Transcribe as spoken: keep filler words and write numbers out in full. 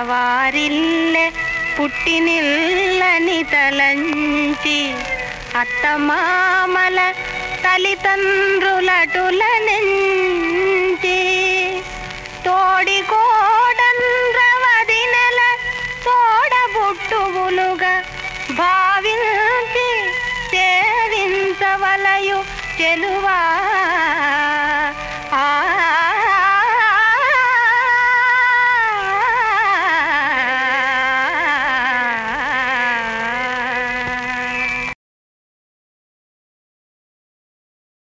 వారిల్లె పుట్టినిల్లని తలంచి అత్తమామల తల్లిదండ్రులటుల నుంచి తోడి కోడంద్రవదినెల తోడబుట్టువులుగా భావించి సేవించవలయు చెలువా